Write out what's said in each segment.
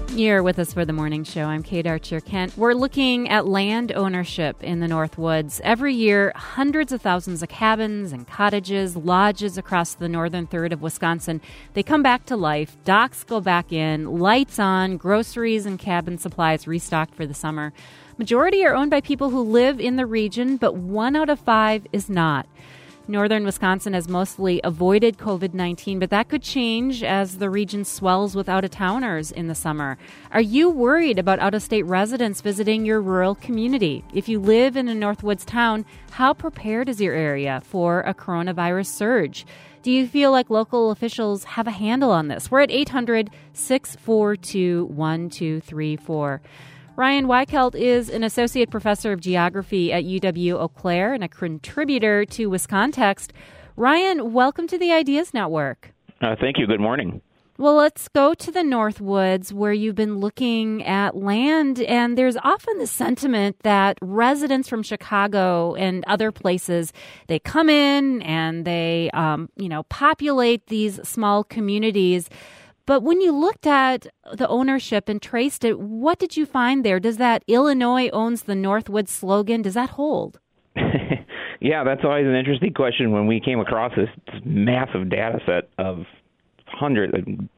You're with us for the morning show. I'm Kate Archer-Kent. We're looking at land ownership in the Northwoods. Every year, hundreds of thousands of cabins and cottages, lodges across the northern third of Wisconsin, they come back to life. Docks go back in, lights on, groceries and cabin supplies restocked for the summer. Majority are owned by people who live in the region, but 1 out of 5 is not. Northern Wisconsin has mostly avoided COVID-19, but that could change as the region swells with out-of-towners in the summer. Are you worried about out-of-state residents visiting your rural community? If you live in a Northwoods town, how prepared is your area for a coronavirus surge? Do you feel like local officials have a handle on this? We're at 800-642-1234. Ryan Weichelt is an associate professor of geography at UW-Eau Claire and a contributor to Wiscontext. Ryan, welcome to the Ideas Network. Thank you. Good morning. Well, let's go to the Northwoods where you've been looking at land, and there's often the sentiment that residents from Chicago and other places, they come in and they, populate these small communities. But when you looked at the ownership and traced it, what did you find there? Does that Illinois owns the Northwoods slogan, does that hold? Yeah, that's always an interesting question when we came across this massive data set of hundreds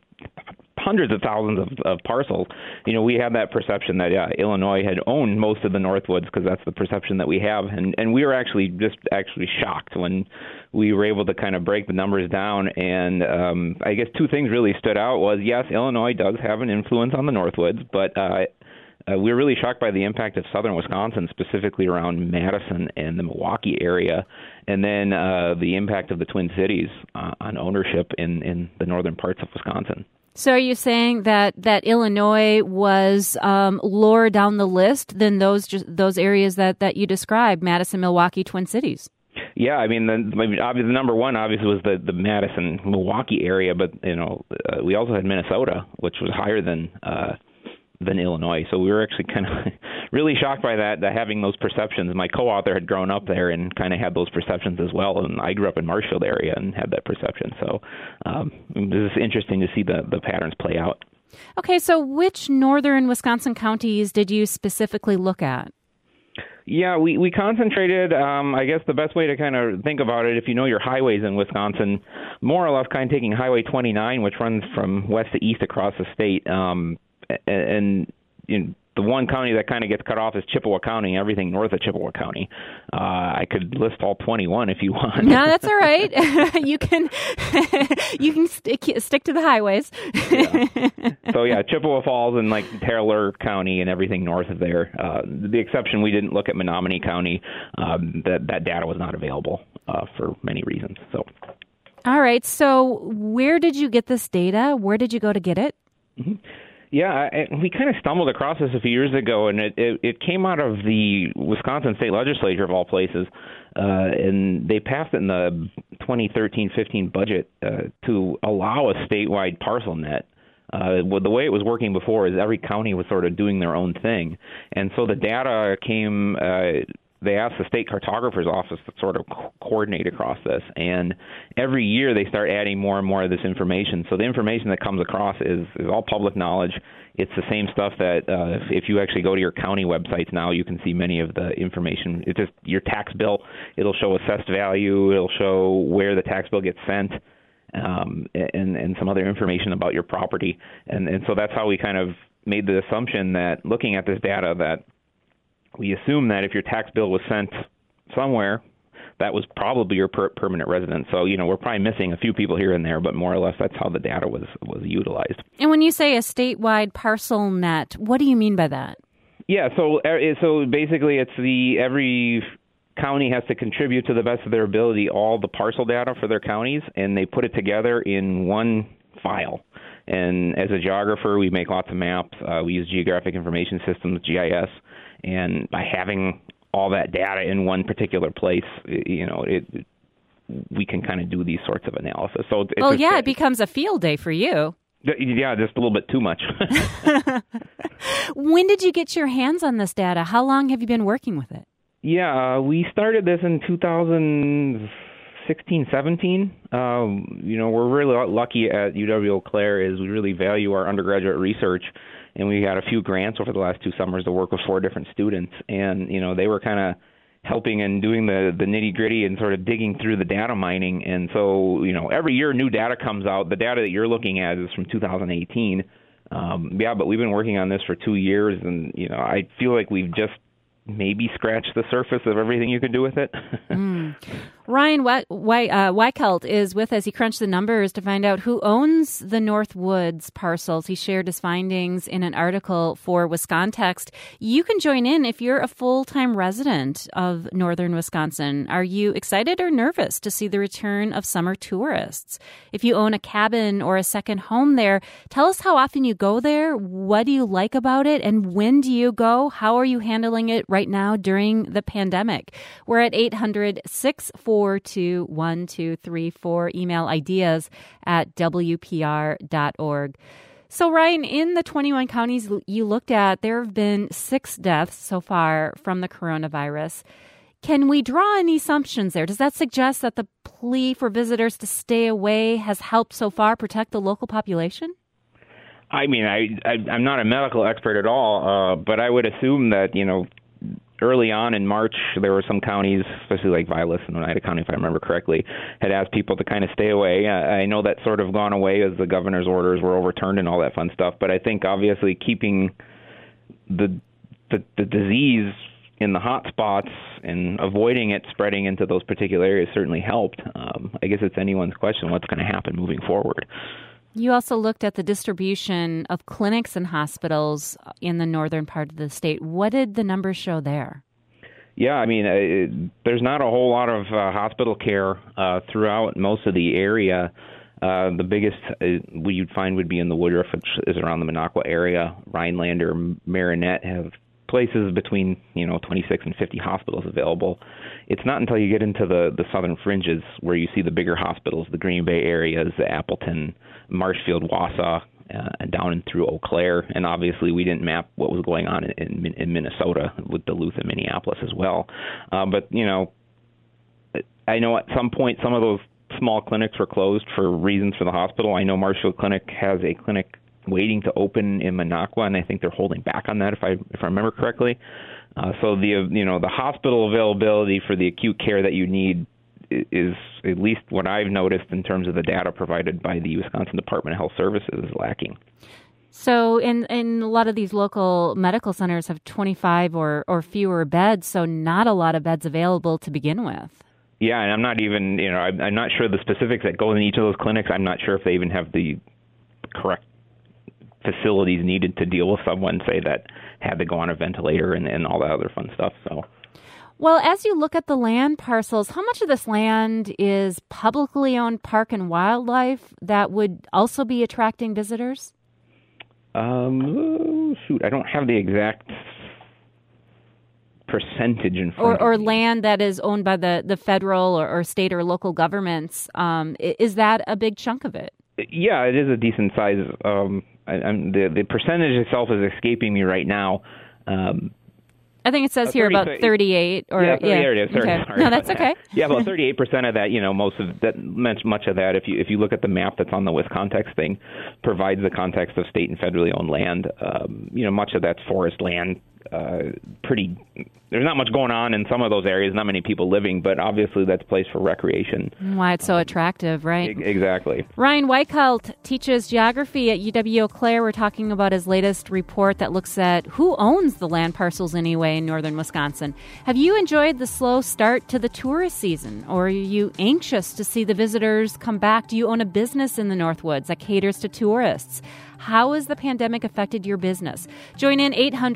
of thousands of parcels. You know, we had that perception that Illinois had owned most of the Northwoods because that's the perception that we have. And we were actually shocked when we were able to kind of break the numbers down. And I guess two things really stood out was, yes, Illinois does have an influence on the Northwoods, but we were really shocked by the impact of southern Wisconsin, specifically around Madison and the Milwaukee area, and then the impact of the Twin Cities on ownership in the northern parts of Wisconsin. So are you saying that Illinois was lower down the list than those areas that you described, Madison, Milwaukee, Twin Cities? Yeah, I mean, obviously, number one obviously was the Madison, Milwaukee area, but we also had Minnesota, which was higher than Illinois. So we were actually kind of really shocked by that having those perceptions. My co-author had grown up there and kind of had those perceptions as well, and I grew up in Marshfield area and had that perception. So this is interesting to see the patterns play out. Okay, so which northern Wisconsin counties did you specifically look at? Yeah, we concentrated, I guess the best way to kind of think about it, if you know your highways in Wisconsin, more or less kind of taking Highway 29, which runs from west to east across the state, and the one county that kind of gets cut off is Chippewa County, everything north of Chippewa County. I could list all 21 if you want. No, that's all right. You can stick to the highways. Yeah. So, Chippewa Falls and like Taylor County and everything north of there. The exception, we didn't look at Menominee County. That data was not available for many reasons. So, all right. So where did you get this data? Where did you go to get it? Mm-hmm. Yeah, we kind of stumbled across this a few years ago, and it came out of the Wisconsin State Legislature, of all places, and they passed it in the 2013-15 budget to allow a statewide parcel net. The way it was working before is every county was sort of doing their own thing, and so the data came. They asked the state cartographer's office to sort of coordinate across this. And every year they start adding more and more of this information. So the information that comes across is all public knowledge. It's the same stuff that if you actually go to your county websites now, you can see many of the information. It's just your tax bill. It'll show assessed value. It'll show where the tax bill gets sent. And some other information about your property. And so that's how we kind of made the assumption that looking at this data that we assume that if your tax bill was sent somewhere, that was probably your permanent residence. So, we're probably missing a few people here and there, but more or less that's how the data was utilized. And when you say a statewide parcel net, what do you mean by that? Yeah, so basically it's every county has to contribute to the best of their ability all the parcel data for their counties, and they put it together in one file. And as a geographer, we make lots of maps. We use geographic information systems, GIS. And by having all that data in one particular place, we can kind of do these sorts of analysis. So it becomes a field day for you. Yeah, just a little bit too much. When did you get your hands on this data? How long have you been working with it? Yeah, we started this in 2006, 16, 17. We're really lucky at UW-Eau Claire is we really value our undergraduate research, and we had a few grants over the last 2 summers to work with 4 different students, and they were kind of helping and doing the nitty gritty and sort of digging through the data mining. And so every year new data comes out. The data that you're looking at is from 2018. But we've been working on this for 2 years, and I feel like we've just maybe scratch the surface of everything you can do with it. Ryan Weichelt is with us. He crunched the numbers to find out who owns the North Woods parcels. He shared his findings in an article for Wiscontext. You can join in if you're a full-time resident of northern Wisconsin. Are you excited or nervous to see the return of summer tourists? If you own a cabin or a second home there, tell us how often you go there, what do you like about it, and when do you go? How are you handling it right now during the pandemic? We're at 800-642-1234. Email ideas at WPR.org. So, Ryan, in the 21 counties you looked at, there have been 6 deaths so far from the coronavirus. Can we draw any assumptions there? Does that suggest that the plea for visitors to stay away has helped so far protect the local population? I mean, I'm not a medical expert at all, but I would assume that, early on in March, there were some counties, especially like Vilas and Oneida County, if I remember correctly, had asked people to kind of stay away. I know that's sort of gone away as the governor's orders were overturned and all that fun stuff. But I think obviously keeping the disease in the hot spots and avoiding it spreading into those particular areas certainly helped. I guess it's anyone's question what's going to happen moving forward. You also looked at the distribution of clinics and hospitals in the northern part of the state. What did the numbers show there? Yeah, I mean, there's not a whole lot of hospital care throughout most of the area. The biggest you'd find would be in the Woodruff, which is around the Minocqua area. Rhinelander, Marinette have places between 26 and 50 hospitals available. It's not until you get into the southern fringes where you see the bigger hospitals, the Green Bay areas, the Appleton, Marshfield, Wausau, and down and through Eau Claire. And obviously we didn't map what was going on in Minnesota with Duluth and Minneapolis as well. But I know at some point some of those small clinics were closed for reasons for the hospital. I know Marshfield Clinic has a clinic waiting to open in Minocqua, and I think they're holding back on that if I remember correctly. So the hospital availability for the acute care that you need is, at least what I've noticed in terms of the data provided by the Wisconsin Department of Health Services, is lacking. So in a lot of these local medical centers have 25 or fewer beds, so not a lot of beds available to begin with. Yeah, and I'm not even, I'm not sure the specifics that go in each of those clinics. I'm not sure if they even have the correct facilities needed to deal with someone, say, that had to go on a ventilator and all that other fun stuff. So, well, as you look at the land parcels, how much of this land is publicly owned park and wildlife that would also be attracting visitors? I don't have the exact percentage in front or of me. Land that is owned by the federal or state or local governments. Is that a big chunk of it? Yeah, it is a decent size. The percentage itself is escaping me right now. I think it says here about 38. There it is. Okay. Sorry no, that's okay. Yeah, about 38% of that. Much of that. If you look at the map that's on the Wiscontext thing, provides the context of state and federally owned land. Much of that's forest land. There's not much going on in some of those areas, not many people living, but obviously that's a place for recreation. Why it's so attractive, right? Exactly. Ryan Weichelt teaches geography at UW-Eau Claire. We're talking about his latest report that looks at who owns the land parcels anyway in northern Wisconsin. Have you enjoyed the slow start to the tourist season, or are you anxious to see the visitors come back? Do you own a business in the Northwoods that caters to tourists? How has the pandemic affected your business? Join in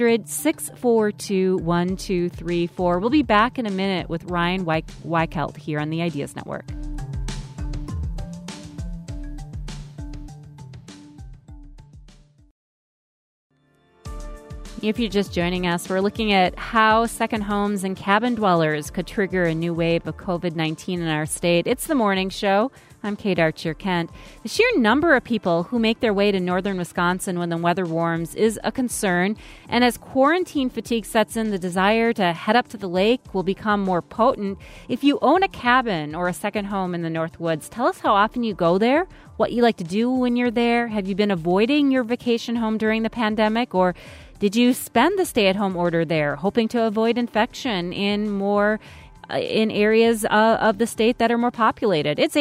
800-642-1234. We'll be back in a minute with Ryan Weichelt here on the Ideas Network. If you're just joining us, we're looking at how second homes and cabin dwellers could trigger a new wave of COVID-19 in our state. It's the morning show. I'm Kate Archer-Kent. The sheer number of people who make their way to northern Wisconsin when the weather warms is a concern. And as quarantine fatigue sets in, the desire to head up to the lake will become more potent. If you own a cabin or a second home in the North Woods, tell us how often you go there, what you like to do when you're there. Have you been avoiding your vacation home during the pandemic, or did you spend the stay-at-home order there, hoping to avoid infection in areas of the state that are more populated? It's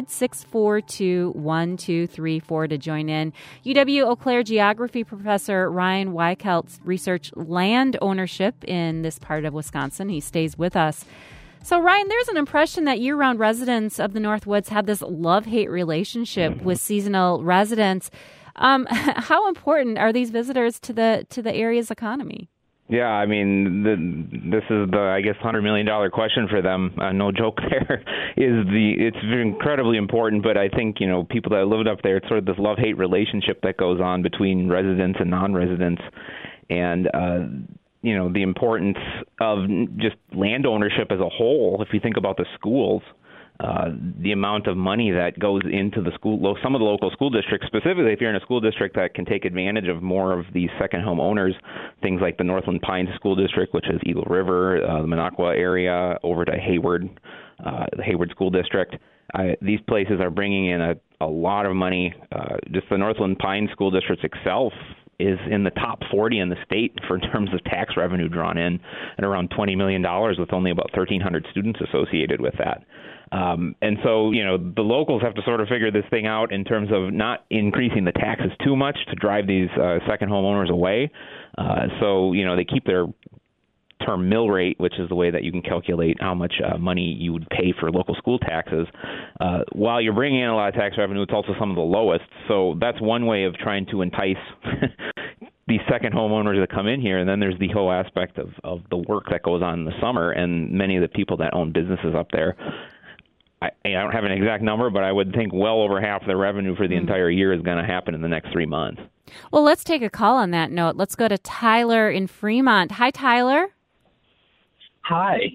800-642-1234 to join in. UW-Eau Claire geography professor Ryan Weichelt researched land ownership in this part of Wisconsin. He stays with us. So, Ryan, there's an impression that year-round residents of the North Woods have this love-hate relationship with seasonal residents. How important are these visitors to the area's economy? Yeah, I mean, this is the, I guess, $100 million question for them. No joke there. It's incredibly important, but I think, people that lived up there, it's sort of this love-hate relationship that goes on between residents and non-residents. And, the importance of just land ownership as a whole, if you think about the schools, the amount of money that goes into the school, some of the local school districts, specifically if you're in a school district that can take advantage of more of these second home owners, things like the Northland Pines School District, which is Eagle River, the Minocqua area, over to Hayward, the Hayward School District. These places are bringing in a lot of money. Just the Northland Pines School District itself is in the top 40 in the state in terms of tax revenue drawn in, at around $20 million, with only about 1,300 students associated with that. And so, the locals have to sort of figure this thing out in terms of not increasing the taxes too much to drive these second homeowners away. So, they keep their term mill rate, which is the way that you can calculate how much money you would pay for local school taxes. While you're bringing in a lot of tax revenue, it's also some of the lowest. So that's one way of trying to entice these second homeowners that come in here. And then there's the whole aspect of the work that goes on in the summer, and many of the people that own businesses up there. I don't have an exact number, but I would think well over half the revenue for the entire year is going to happen in the next 3 months. Well, let's take a call on that note. Let's go to Tyler in Fremont. Hi, Tyler. Hi.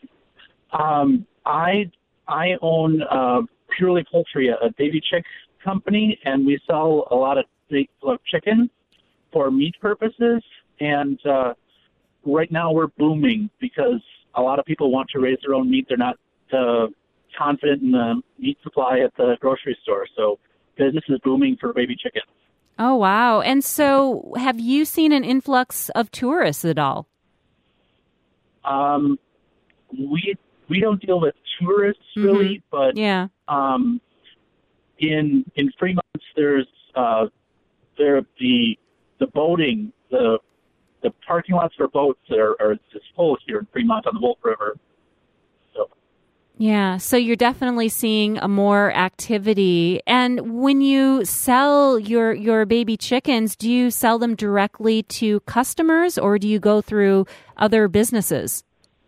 I own Purely Poultry, a baby chick company, and we sell a lot of chicken for meat purposes. And right now we're booming because a lot of people want to raise their own meat. They're not confident in the meat supply at the grocery store. So business is booming for baby chicken. Oh, wow. And so have you seen an influx of tourists at all? We don't deal with tourists really, but yeah. In Fremont there's the boating, the parking lots for boats are just full here in Fremont on the Wolf River. Yeah, so you're definitely seeing a more activity. And when you sell your baby chickens, do you sell them directly to customers, or do you go through other businesses?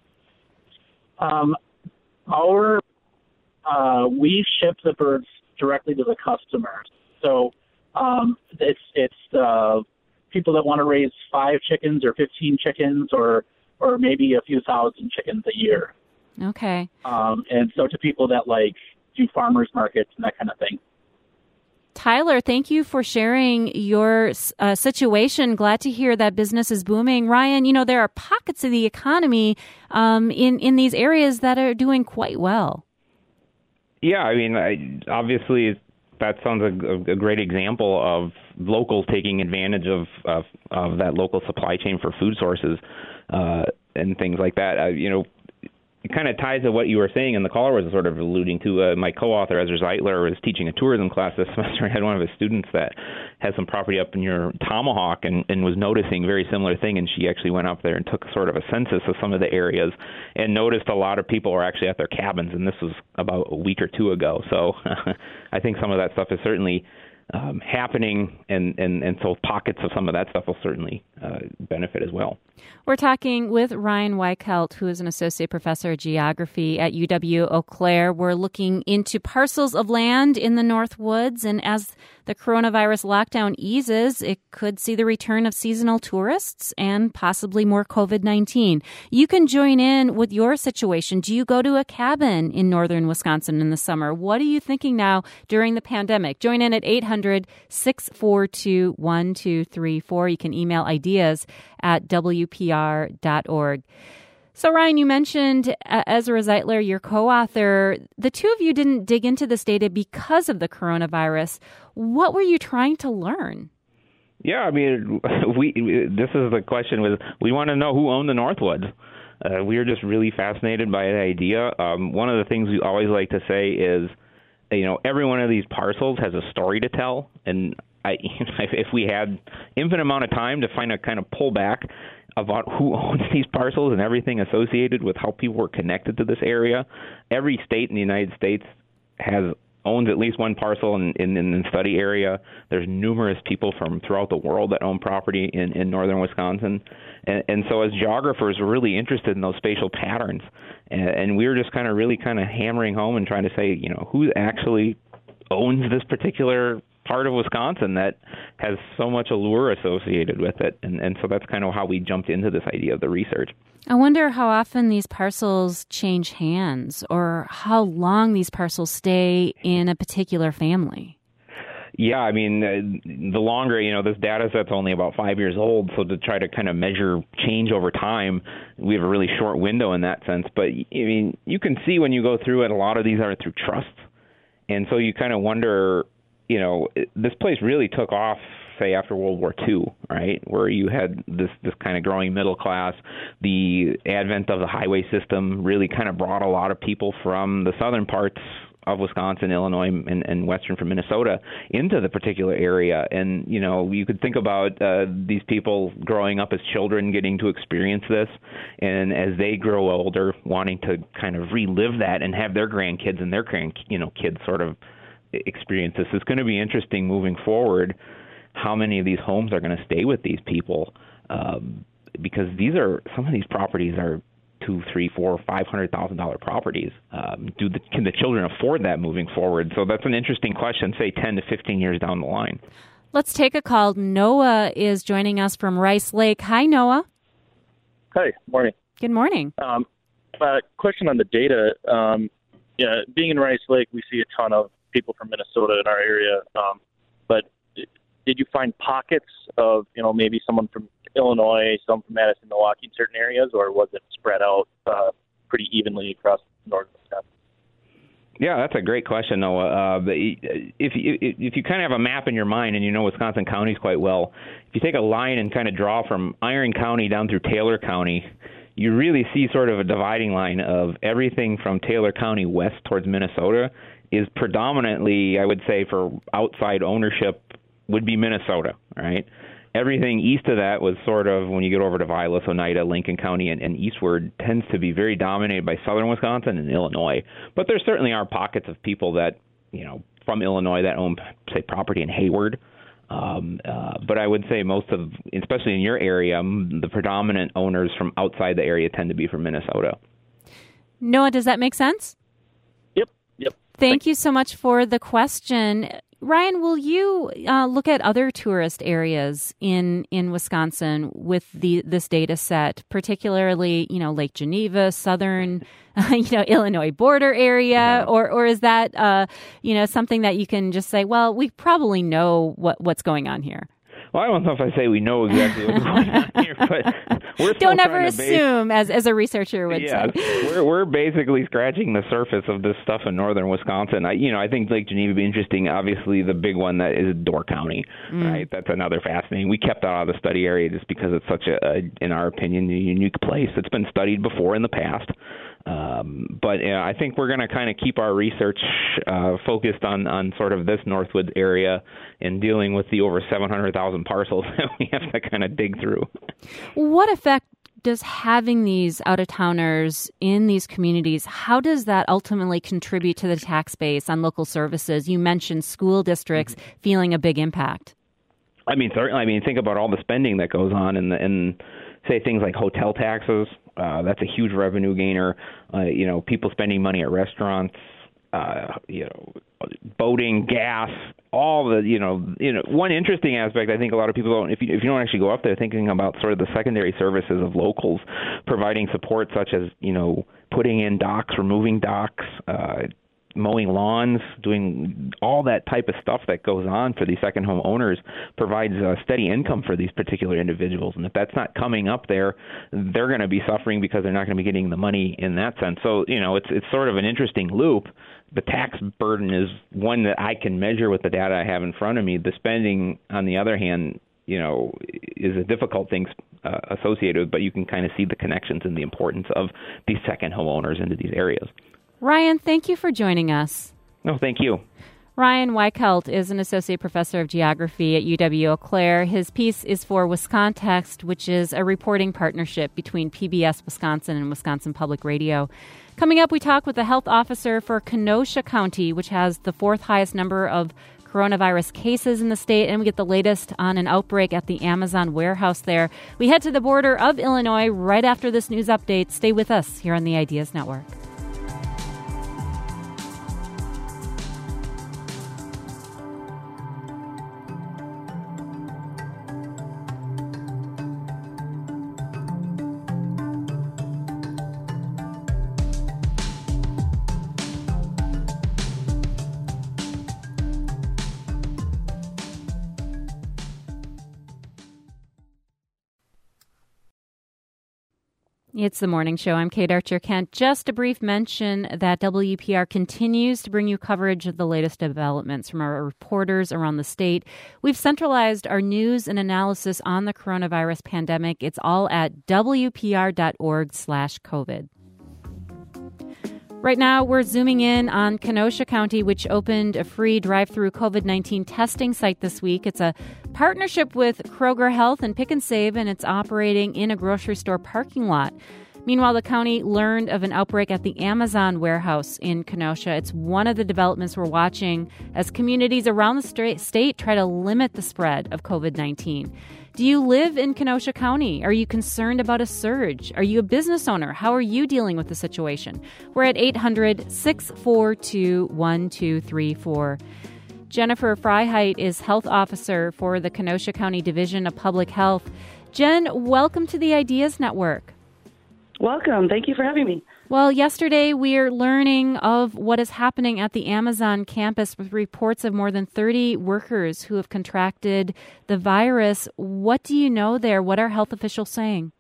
We ship the birds directly to the customers. So it's people that want to raise 5 chickens or 15 chickens or maybe a few thousand chickens a year. Okay. And so to people that do farmers markets and that kind of thing. Tyler, thank you for sharing your situation. Glad to hear that business is booming. Ryan, there are pockets of the economy in these areas that are doing quite well. Yeah, I mean, obviously that sounds a great example of locals taking advantage of that local supply chain for food sources and things like that. It kind of ties to what you were saying, and the caller was sort of alluding to. My co-author, Ezra Zeitler, was teaching a tourism class this semester. I had one of his students that has some property up near Tomahawk and was noticing a very similar thing, and she actually went up there and took sort of a census of some of the areas and noticed a lot of people were actually at their cabins, and this was about a week or two ago. So I think some of that stuff is certainly happening, and so pockets of some of that stuff will certainly benefit as well. We're talking with Ryan Weichelt, who is an associate professor of geography at UW-Eau Claire. We're looking into parcels of land in the North Woods, and as the coronavirus lockdown eases, it could see the return of seasonal tourists and possibly more COVID-19. You can join in with your situation. Do you go to a cabin in northern Wisconsin in the summer? What are you thinking now during the pandemic? Join in at 800-642-1234. You can email ideas at WPR.org. So, Ryan, you mentioned Ezra Zeitler, your co-author. The two of you didn't dig into this data because of the coronavirus. What were you trying to learn? Yeah, I mean, this is the question: we want to know who owned the Northwoods. We are just really fascinated by the idea. One of the things we always like to say is, every one of these parcels has a story to tell, and if we had infinite amount of time to kind of pull back about who owns these parcels and everything associated with how people were connected to this area. Every state in the United States owns at least one parcel in the study area. There's numerous people from throughout the world that own property in northern Wisconsin. And so as geographers, we're really interested in those spatial patterns. And we were just kind of hammering home and trying to say, who actually owns this particular part of Wisconsin that has so much allure associated with it. And so that's kind of how we jumped into this idea of the research. I wonder how often these parcels change hands or how long these parcels stay in a particular family. Yeah, I mean, the longer, this data set's only about 5 years old, so to try to kind of measure change over time, we have a really short window in that sense. But, I mean, you can see when you go through it, a lot of these are through trusts. And so you kind of wonder, this place really took off, say, after World War II, right, where you had this kind of growing middle class. The advent of the highway system really kind of brought a lot of people from the southern parts of Wisconsin, Illinois, and western from Minnesota into the particular area. And, you could think about these people growing up as children getting to experience this, and as they grow older, wanting to kind of relive that and have their grandkids and their kids sort of experience this. It's going to be interesting moving forward how many of these homes are going to stay with these people, because some of these properties are $200,000, $300,000, $500,000 properties. Can the children afford that moving forward? So that's an interesting question, say 10 to 15 years down the line. Let's take a call. Noah is joining us from Rice Lake. Hi, Noah. Hi, morning. Good morning. Question on the data. Being in Rice Lake, we see a ton of people from Minnesota in our area. But did you find pockets of, maybe someone from Illinois, some from Madison, Milwaukee in certain areas, or was it spread out pretty evenly across northern Wisconsin? Yeah, that's a great question, Noah. If you kind of have a map in your mind and you know Wisconsin counties quite well, if you take a line and kind of draw from Iron County down through Taylor County, you really see sort of a dividing line of everything from Taylor County west towards Minnesota is predominantly, I would say, for outside ownership would be Minnesota, right? Everything east of that was sort of, when you get over to Vilas, Oneida, Lincoln County, and eastward, tends to be very dominated by southern Wisconsin and Illinois. But there certainly are pockets of people that, from Illinois that own, say, property in Hayward. But I would say most of, especially in your area, the predominant owners from outside the area tend to be from Minnesota. Noah, does that make sense? Yep. Thank you so much for the question. Ryan, will you look at other tourist areas in Wisconsin with this data set, particularly, Lake Geneva, southern, Illinois border area, or is that, something that you can just say, well, we probably know what's going on here? Well, I don't know if I say we know exactly what's going on here, but we're don't ever assume, as a researcher would say. We're basically scratching the surface of this stuff in northern Wisconsin. I think Lake Geneva would be interesting. Obviously, the big one that is Door County, right? That's another fascinating. We kept that out of the study area just because it's such in our opinion, a unique place. It's been studied before in the past. But I think we're going to kind of keep our research focused on sort of this Northwoods area and dealing with the over 700,000 parcels that we have to kind of dig through. What effect does having these out-of-towners in these communities, how does that ultimately contribute to the tax base on local services? You mentioned school districts feeling a big impact. I mean, certainly. I mean, think about all the spending that goes on and say things like hotel taxes. That's a huge revenue gainer. People spending money at restaurants. boating, gas, all the, one interesting aspect I think a lot of people don't, if you don't actually go up there thinking about sort of the secondary services of locals providing support such as, putting in docks, removing docks, mowing lawns, doing all that type of stuff that goes on for these second home owners provides a steady income for these particular individuals. And if that's not coming up there, they're going to be suffering because they're not going to be getting the money in that sense. So, it's sort of an interesting loop. The tax burden is one that I can measure with the data I have in front of me. The spending, on the other hand, is a difficult thing associated with, but you can kind of see the connections and the importance of these second homeowners into these areas. Ryan, thank you for joining us. No, thank you. Ryan Weichelt is an associate professor of geography at UW-Eau Claire. His piece is for Wiscontext, which is a reporting partnership between PBS Wisconsin and Wisconsin Public Radio. Coming up, we talk with the health officer for Kenosha County, which has the fourth highest number of coronavirus cases in the state, and we get the latest on an outbreak at the Amazon warehouse there. We head to the border of Illinois right after this news update. Stay with us here on the Ideas Network. It's the morning show. I'm Kate Archer-Kent. Just a brief mention that WPR continues to bring you coverage of the latest developments from our reporters around the state. We've centralized our news and analysis on the coronavirus pandemic. It's all at WPR.org/COVID. Right now, we're zooming in on Kenosha County, which opened a free drive-through COVID-19 testing site this week. It's a partnership with Kroger Health and Pick and Save, and it's operating in a grocery store parking lot. Meanwhile, the county learned of an outbreak at the Amazon warehouse in Kenosha. It's one of the developments we're watching as communities around the state try to limit the spread of COVID-19. Do you live in Kenosha County? Are you concerned about a surge? Are you a business owner? How are you dealing with the situation? We're at 800-642-1234. Jennifer Freiheit is health officer for the Kenosha County Division of Public Health. Jen, welcome to the Ideas Network. Welcome. Thank you for having me. Well, yesterday we're learning of what is happening at the Amazon campus with reports of more than 30 workers who have contracted the virus. What do you know there? What are health officials saying?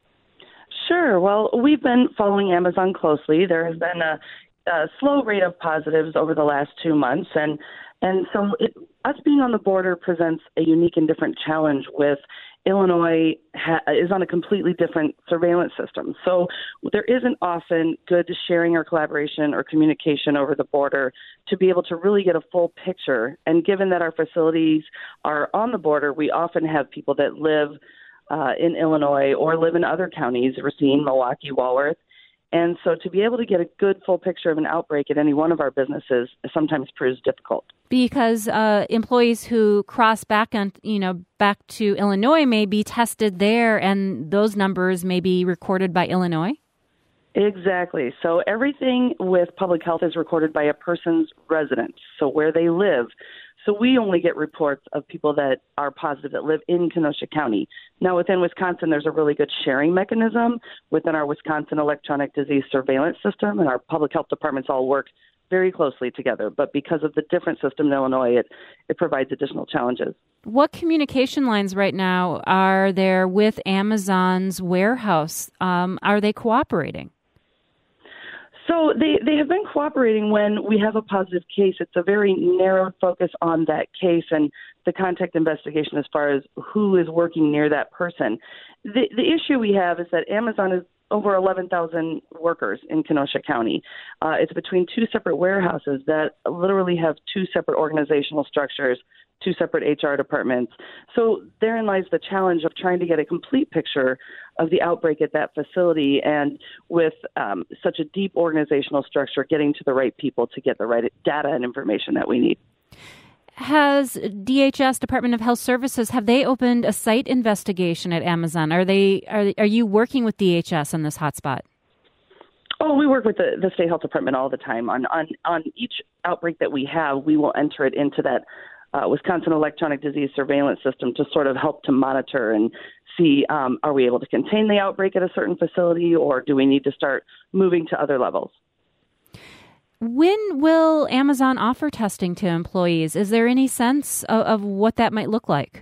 Sure. Well, we've been following Amazon closely. There has been a slow rate of positives over the last 2 months, and so us being on the border presents a unique and different challenge with Illinois is on a completely different surveillance system. So there isn't often good sharing or collaboration or communication over the border to be able to really get a full picture. And given that our facilities are on the border, we often have people that live in Illinois or live in other counties, Racine, Milwaukee, Walworth. And so to be able to get a good full picture of an outbreak at any one of our businesses sometimes proves difficult. Because employees who cross back to Illinois may be tested there, and those numbers may be recorded by Illinois? Exactly. So everything with public health is recorded by a person's residence, so where they live. So we only get reports of people that are positive that live in Kenosha County. Now, within Wisconsin, there's a really good sharing mechanism within our Wisconsin Electronic Disease Surveillance System, and our public health departments all work very closely together. But because of the different system in Illinois, it provides additional challenges. What communication lines right now are there with Amazon's warehouse? Are they cooperating? So they have been cooperating when we have a positive case. It's a very narrow focus on that case and the contact investigation as far as who is working near that person. The issue we have is that Amazon is over 11,000 workers in Kenosha County. It's between two separate warehouses that literally have two separate organizational structures, two separate HR departments. So therein lies the challenge of trying to get a complete picture of the outbreak at that facility, and with such a deep organizational structure, getting to the right people to get the right data and information that we need. Has DHS, Department of Health Services, have they opened a site investigation at Amazon? Are you working with DHS on this hotspot? Oh, we work with the state health department all the time. On each outbreak that we have, we will enter it into that Wisconsin electronic disease surveillance system to sort of help to monitor and see, are we able to contain the outbreak at a certain facility, or do we need to start moving to other levels? When will Amazon offer testing to employees? Is there any sense of what that might look like?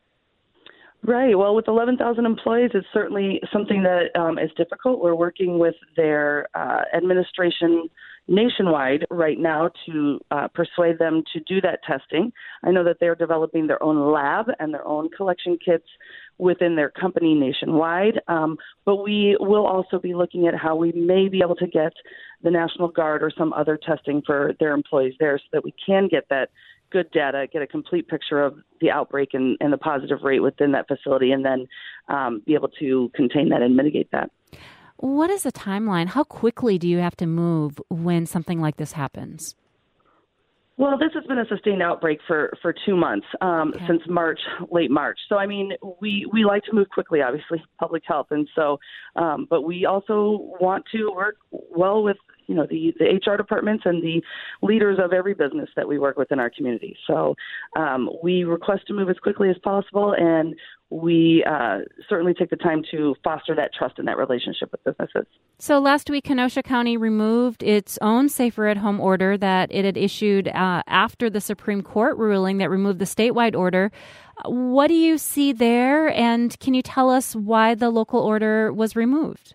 Right. Well, with 11,000 employees, it's certainly something that is difficult. We're working with their administration nationwide right now to persuade them to do that testing. I know that they're developing their own lab and their own collection kits within their company nationwide. But we will also be looking at how we may be able to get the National Guard or some other testing for their employees there so that we can get that good data, get a complete picture of the outbreak and the positive rate within that facility, and then be able to contain that and mitigate that. What is the timeline? How quickly do you have to move when something like this happens? Well, this has been a sustained outbreak for 2 months, since March, late March. So, I mean, we like to move quickly, obviously, public health. And so, but we also want to work well with, the HR departments and the leaders of every business that we work with in our community. So we request to move as quickly as possible, and we certainly take the time to foster that trust and that relationship with businesses. So last week, Kenosha County removed its own Safer at Home order that it had issued after the Supreme Court ruling that removed the statewide order. What do you see there, and can you tell us why the local order was removed?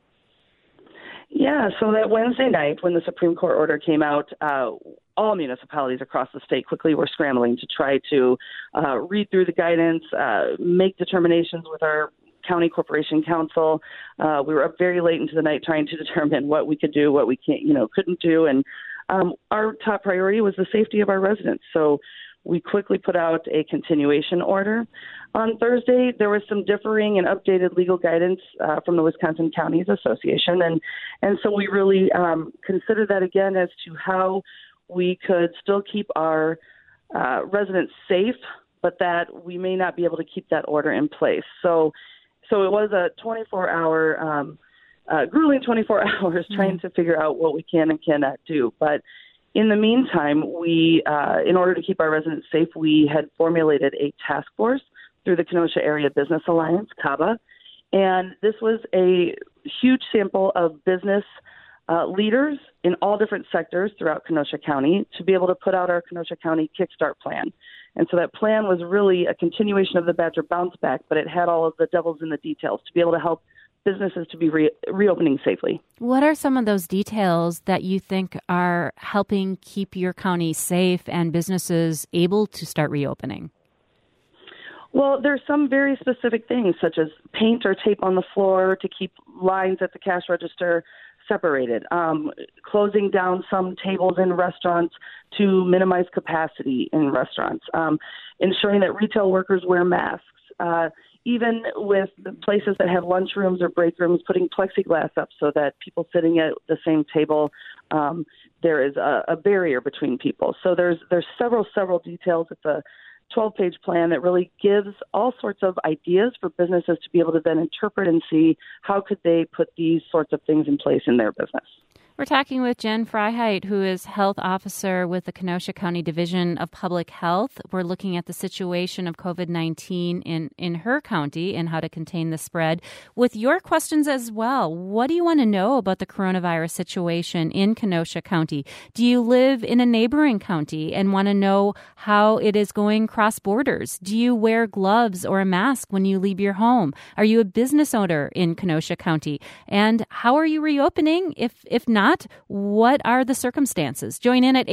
Yeah, so that Wednesday night when the Supreme Court order came out, all municipalities across the state quickly were scrambling to try to read through the guidance, make determinations with our county corporation council. We were up very late into the night trying to determine what we could do, what we couldn't do. And our top priority was the safety of our residents. So we quickly put out a continuation order. On Thursday, there was some differing and updated legal guidance from the Wisconsin Counties Association. And so we really considered that again as to how we could still keep our residents safe, but that we may not be able to keep that order in place. So it was a 24-hour, grueling 24 hours trying to figure out what we can and cannot do. But in the meantime, we, in order to keep our residents safe, we had formulated a task force through the Kenosha Area Business Alliance, CABA. And this was a huge sample of business leaders in all different sectors throughout Kenosha County to be able to put out our Kenosha County Kickstart Plan. And so that plan was really a continuation of the Badger Bounce Back, but it had all of the devils in the details to be able to help businesses to be reopening safely. What are some of those details that you think are helping keep your county safe and businesses able to start reopening? Well, there's some very specific things, such as paint or tape on the floor to keep lines at the cash register separated, closing down some tables in restaurants to minimize capacity in restaurants, ensuring that retail workers wear masks, even with the places that have lunchrooms or break rooms, putting plexiglass up so that people sitting at the same table, there is a barrier between people. So there's several details. It's a 12-page plan that really gives all sorts of ideas for businesses to be able to then interpret and see how could they put these sorts of things in place in their business. We're talking with Jen Freiheit, who is health officer with the Kenosha County Division of Public Health. We're looking at the situation of COVID-19 in her county and how to contain the spread. With your questions as well, what do you want to know about the coronavirus situation in Kenosha County? Do you live in a neighboring county and want to know how it is going cross borders? Do you wear gloves or a mask when you leave your home? Are you a business owner in Kenosha County? And how are you reopening? If not, what are the circumstances? Join in at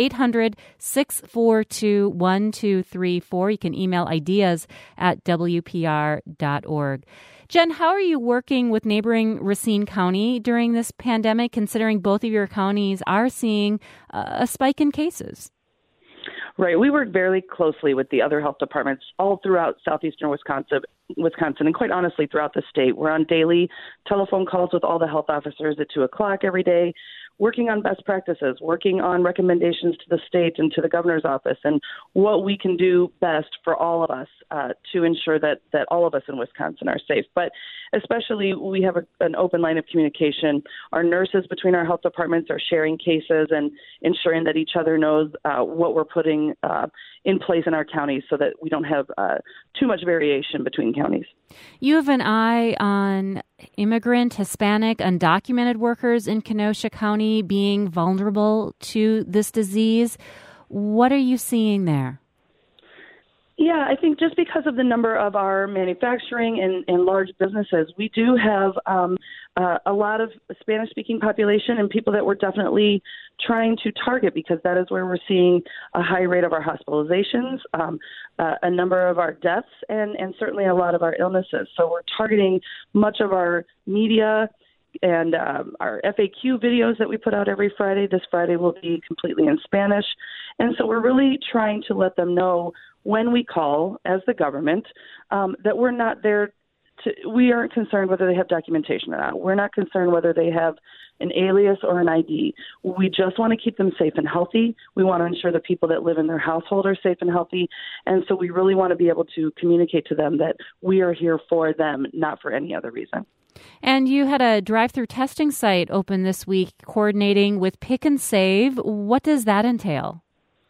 800-642-1234. You can email ideas at WPR.org. Jen, how are you working with neighboring Racine County during this pandemic, considering both of your counties are seeing a spike in cases? Right. We work very closely with the other health departments all throughout southeastern Wisconsin, and quite honestly, throughout the state. We're on daily telephone calls with all the health officers at 2 o'clock every day. working on best practices, working on recommendations to the state and to the governor's office, and what we can do best for all of us to ensure that all of us in Wisconsin are safe. But especially, we have an open line of communication. Our nurses between our health departments are sharing cases and ensuring that each other knows what we're putting in place in our counties so that we don't have too much variation between counties. You have an eye on immigrant, Hispanic, undocumented workers in Kenosha County being vulnerable to this disease. What are you seeing there? Yeah, I think just because of the number of our manufacturing and large businesses, we do have a lot of Spanish-speaking population and people that we're definitely trying to target because that is where we're seeing a high rate of our hospitalizations, a number of our deaths, and certainly a lot of our illnesses. So we're targeting much of our media and our FAQ videos that we put out every Friday. This Friday will be completely in Spanish. And so we're really trying to let them know when we call as the government that we're not there we aren't concerned whether they have documentation or not. We're not concerned whether they have an alias or an ID. We just want to keep them safe and healthy. We want to ensure the people that live in their household are safe and healthy. And so we really want to be able to communicate to them that we are here for them, not for any other reason. And you had a drive-through testing site open this week coordinating with Pick and Save. What does that entail?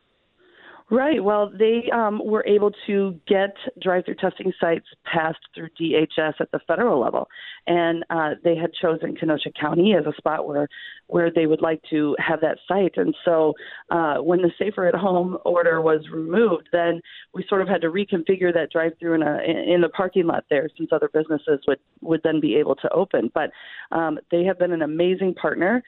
Right. Well, they were able to get drive-through testing sites passed through DHS at the federal level, and they had chosen Kenosha County as a spot where they would like to have that site. And so when the Safer at Home order was removed, then we sort of had to reconfigure that drive-through in the parking lot there, since other businesses would then be able to open. But they have been an amazing partner.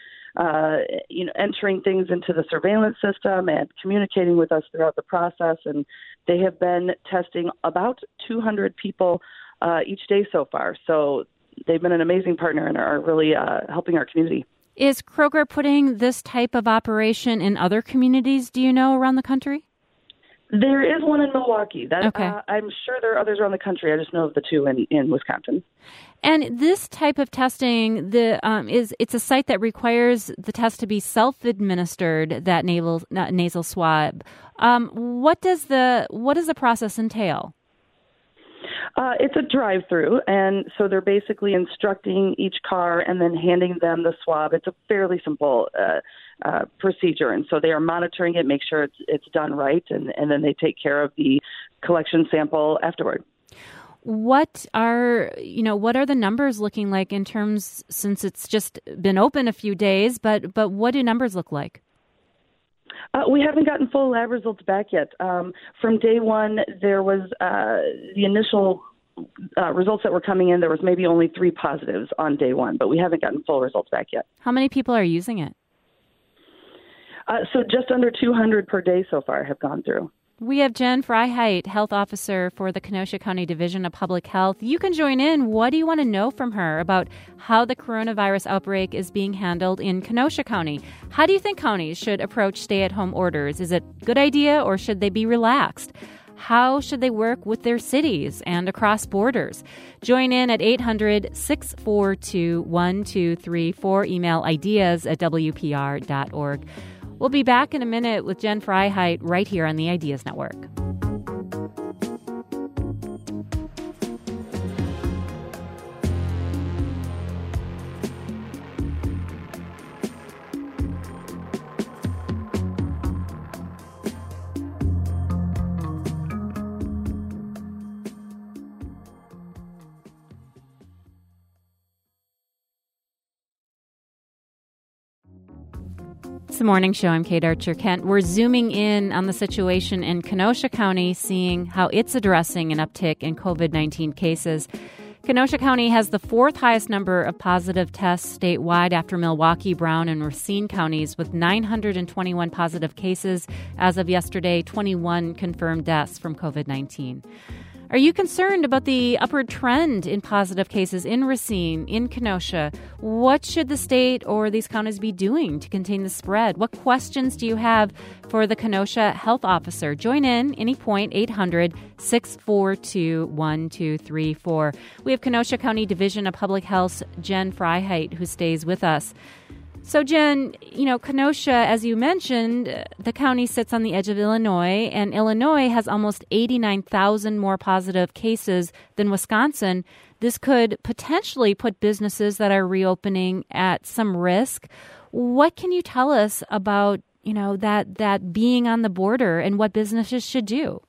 Entering things into the surveillance system and communicating with us throughout the process. And they have been testing about 200 people each day so far. So they've been an amazing partner and are really helping our community. Is Kroger putting this type of operation in other communities, do you know, around the country? There is one in Milwaukee. Okay. I'm sure there are others around the country. I just know of the two in Wisconsin. And this type of testing, it's a site that requires the test to be self-administered, that nasal swab. What does the process entail? It's a drive-through, and so they're basically instructing each car and then handing them the swab. It's a fairly simple procedure, and so they are monitoring it, make sure it's done right, and then they take care of the collection sample afterward. What are the numbers looking like in terms, since it's just been open a few days, but what do numbers look like? We haven't gotten full lab results back yet. From day one, there was the initial results that were coming in. There was maybe only 3 positives on day one, but we haven't gotten full results back yet. How many people are using it? So just under 200 per day so far have gone through. We have Jen Freiheit, Health Officer for the Kenosha County Division of Public Health. You can join in. What do you want to know from her about how the coronavirus outbreak is being handled in Kenosha County? How do you think counties should approach stay-at-home orders? Is it a good idea or should they be relaxed? How should they work with their cities and across borders? Join in at 800-642-1234. Email ideas@wpr.org. We'll be back in a minute with Jen Freiheit right here on the Ideas Network. It's the morning show. I'm Kate Archer-Kent. We're zooming in on the situation in Kenosha County, seeing how it's addressing an uptick in COVID-19 cases. Kenosha County has the 4th highest number of positive tests statewide after Milwaukee, Brown, and Racine counties, with 921 positive cases as of yesterday, 21 confirmed deaths from COVID-19. Are you concerned about the upward trend in positive cases in Racine, in Kenosha? What should the state or these counties be doing to contain the spread? What questions do you have for the Kenosha Health Officer? Join in any point, 800-642-1234. We have Kenosha County Division of Public Health's Jen Freiheit, who stays with us. So, Jen, Kenosha, as you mentioned, the county sits on the edge of Illinois, and Illinois has almost 89,000 more positive cases than Wisconsin. This could potentially put businesses that are reopening at some risk. What can you tell us about, that being on the border and what businesses should do?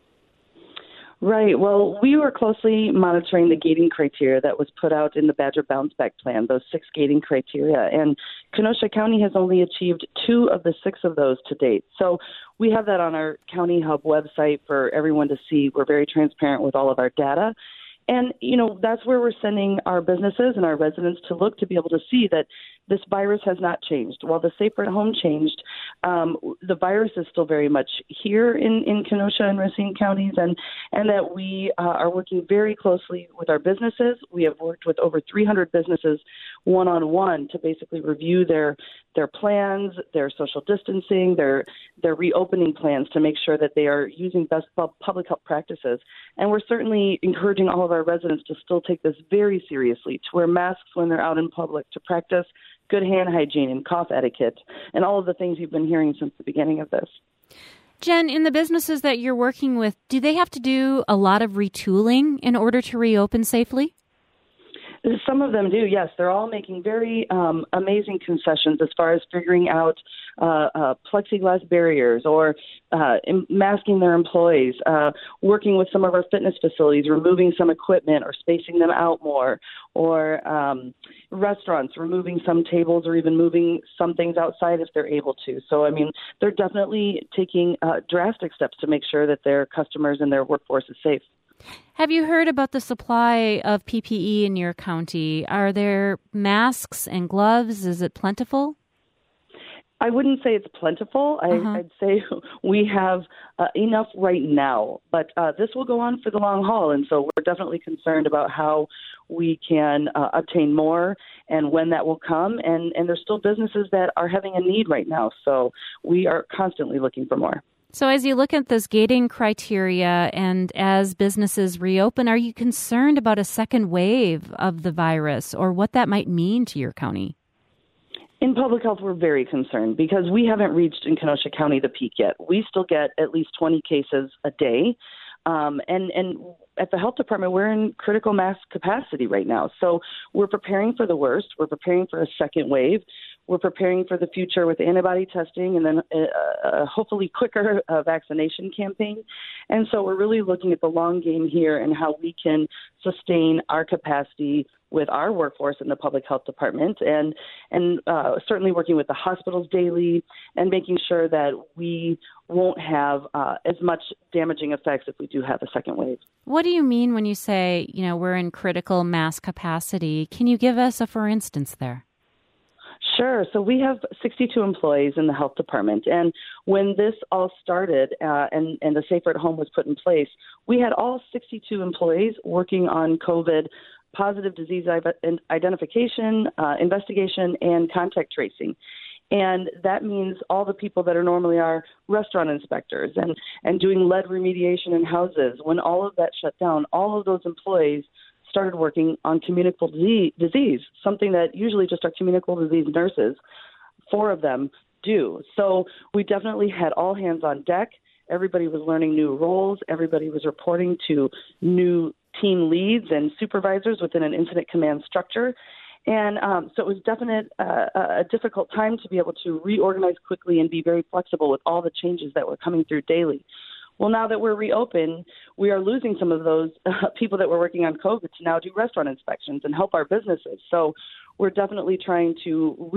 Right. Well, we were closely monitoring the gating criteria that was put out in the Badger Bounce Back Plan, those 6 gating criteria. And Kenosha County has only achieved 2 of the 6 of those to date. So we have that on our County Hub website for everyone to see. We're very transparent with all of our data. And, that's where we're sending our businesses and our residents to look to be able to see that this virus has not changed. While the Safer at Home changed, the virus is still very much here in Kenosha and Racine counties, and that we are working very closely with our businesses. We have worked with over 300 businesses one-on-one to basically review their plans, their social distancing, their reopening plans to make sure that they are using best public health practices. And we're certainly encouraging all of our residents to still take this very seriously, to wear masks when they're out in public, to practice good hand hygiene and cough etiquette, and all of the things you've been hearing since the beginning of this. Jen, in the businesses that you're working with, do they have to do a lot of retooling in order to reopen safely? Some of them do, yes. They're all making very amazing concessions as far as figuring out plexiglass barriers or masking their employees, working with some of our fitness facilities, removing some equipment or spacing them out more, or restaurants removing some tables or even moving some things outside if they're able to. So, they're definitely taking drastic steps to make sure that their customers and their workforce is safe. Have you heard about the supply of PPE in your county? Are there masks and gloves? Is it plentiful? I wouldn't say it's plentiful. I'd say we have enough right now, but this will go on for the long haul. And so we're definitely concerned about how we can obtain more and when that will come. And there's still businesses that are having a need right now. So we are constantly looking for more. So as you look at this gating criteria and as businesses reopen, are you concerned about a second wave of the virus or what that might mean to your county? In public health, we're very concerned because we haven't reached in Kenosha County the peak yet. We still get at least 20 cases a day. And at the health department, we're in critical mass capacity right now. So we're preparing for the worst. We're preparing for a second wave. We're preparing for the future with antibody testing and then hopefully quicker vaccination campaign. And so we're really looking at the long game here and how we can sustain our capacity with our workforce in the public health department and certainly working with the hospitals daily and making sure that we won't have as much damaging effects if we do have a second wave. What do you mean when you say, we're in critical mass capacity? Can you give us a for instance there? Sure. So we have 62 employees in the health department. And when this all started and the Safer at Home was put in place, we had all 62 employees working on COVID positive disease identification, investigation, and contact tracing. And that means all the people that are normally our restaurant inspectors and doing lead remediation in houses. When all of that shut down, all of those employees started working on communicable disease, something that usually just our communicable disease nurses, 4 of them, do. So we definitely had all hands on deck. Everybody was learning new roles. Everybody was reporting to new team leads and supervisors within an incident command structure. And so it was definitely a difficult time to be able to reorganize quickly and be very flexible with all the changes that were coming through daily. Well, now that we're reopened, we are losing some of those people that were working on COVID to now do restaurant inspections and help our businesses. So we're definitely trying to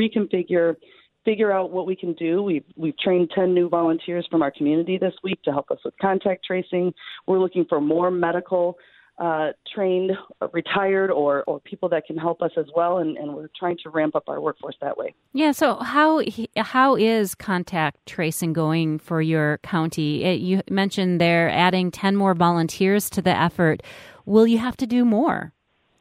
figure out what we can do. We've trained 10 new volunteers from our community this week to help us with contact tracing. We're looking for more medical trained, retired, or people that can help us as well, and we're trying to ramp up our workforce that way. Yeah, so how is contact tracing going for your county? You mentioned they're adding 10 more volunteers to the effort. Will you have to do more?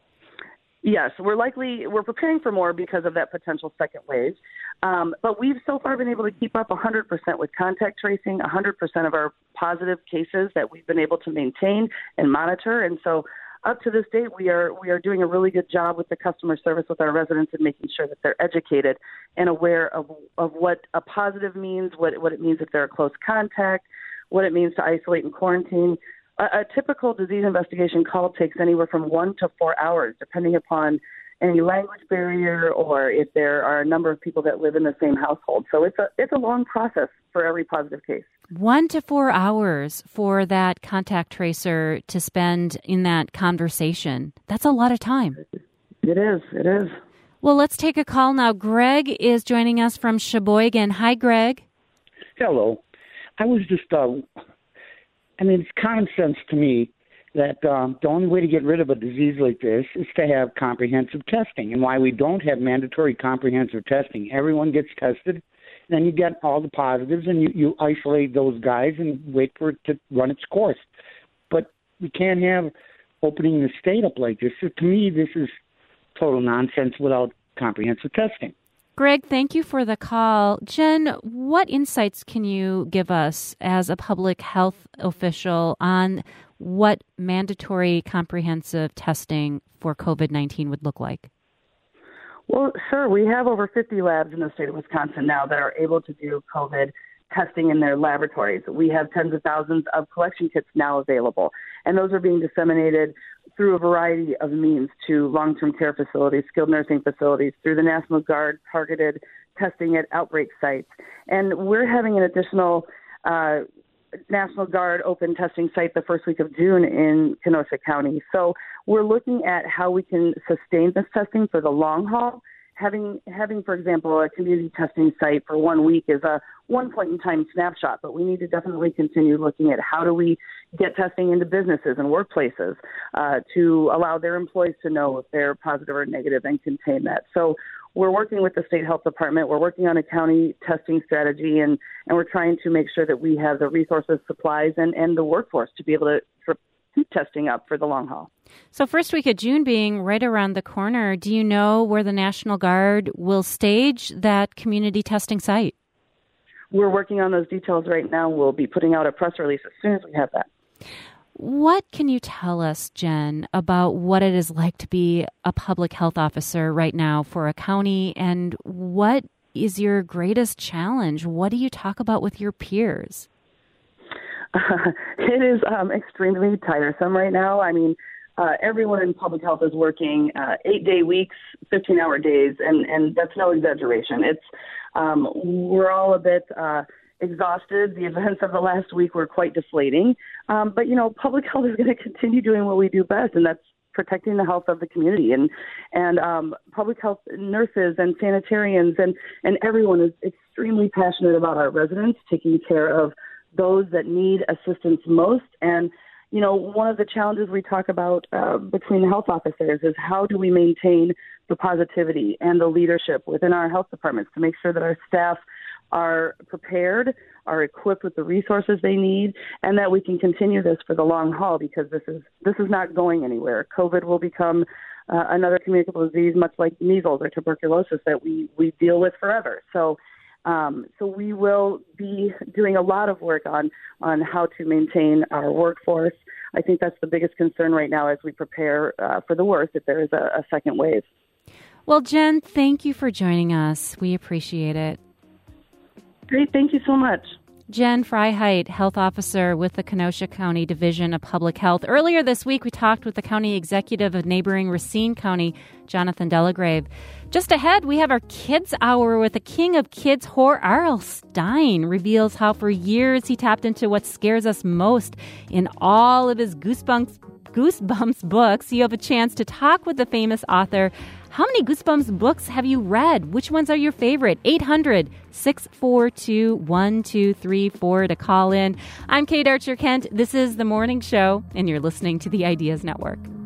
Yes, we're preparing for more because of that potential second wave. But we've so far been able to keep up 100% with contact tracing, 100% of our positive cases that we've been able to maintain and monitor. And so up to this date, we are doing a really good job with the customer service with our residents and making sure that they're educated and aware of what a positive means, what it means if they're a close contact, what it means to isolate and quarantine. A typical disease investigation call takes anywhere from 1 to 4 hours, depending upon any language barrier or if there are a number of people that live in the same household. So it's a long process for every positive case. 1 to 4 hours for that contact tracer to spend in that conversation. That's a lot of time. It is. Well, let's take a call now. Greg is joining us from Sheboygan. Hi, Greg. Hello. I was just, it's common sense to me that the only way to get rid of a disease like this is to have comprehensive testing. And why we don't have mandatory comprehensive testing, everyone gets tested, then you get all the positives, and you isolate those guys and wait for it to run its course. But we can't have opening the state up like this. So to me, this is total nonsense without comprehensive testing. Greg, thank you for the call. Jen, what insights can you give us as a public health official on what mandatory comprehensive testing for COVID-19 would look like? Well, sure. We have over 50 labs in the state of Wisconsin now that are able to do COVID testing in their laboratories. We have tens of thousands of collection kits now available, and those are being disseminated through a variety of means to long-term care facilities, skilled nursing facilities, through the National Guard targeted testing at outbreak sites. And we're having an additional National Guard open testing site the first week of June in Kenosha County. So we're looking at how we can sustain this testing for the long haul. Having, for example, a community testing site for 1 week is a one point in time snapshot, but we need to definitely continue looking at how do we get testing into businesses and workplaces to allow their employees to know if they're positive or negative and contain that. So we're working with the state health department. We're working on a county testing strategy, and we're trying to make sure that we have the resources, supplies, and the workforce to be able to keep testing up for the long haul. So first week of June being right around the corner, do you know where the National Guard will stage that community testing site? We're working on those details right now. We'll be putting out a press release as soon as we have that. What can you tell us, Jen, about what it is like to be a public health officer right now for a county, and what is your greatest challenge? What do you talk about with your peers? It is extremely tiresome right now. Everyone in public health is working 8-day weeks, 15-hour days, and that's no exaggeration. We're all a bit exhausted. The events of the last week were quite deflating. But public health is going to continue doing what we do best, and that's protecting the health of the community. And public health nurses and sanitarians and everyone is extremely passionate about our residents, taking care of those that need assistance most. And one of the challenges we talk about between the health officers is how do we maintain the positivity and the leadership within our health departments to make sure that our staff are prepared, are equipped with the resources they need, and that we can continue this for the long haul, because this is not going anywhere. COVID will become another communicable disease, much like measles or tuberculosis, that we deal with forever. So we will be doing a lot of work on how to maintain our workforce. I think that's the biggest concern right now as we prepare for the worst if there is a second wave. Well, Jen, thank you for joining us. We appreciate it. Great. Thank you so much. Jen Freiheit, health officer with the Kenosha County Division of Public Health. Earlier this week, we talked with the county executive of neighboring Racine County, Jonathan Delagrave. Just ahead, we have our Kids Hour with the king of kids, Hor R.L. Stein, reveals how for years he tapped into what scares us most in all of his Goosebumps books. You have a chance to talk with the famous author. How many Goosebumps books have you read? Which ones are your favorite? 800-642-1234 to call in. I'm Kate Archer-Kent. This is The Morning Show, and you're listening to the Ideas Network.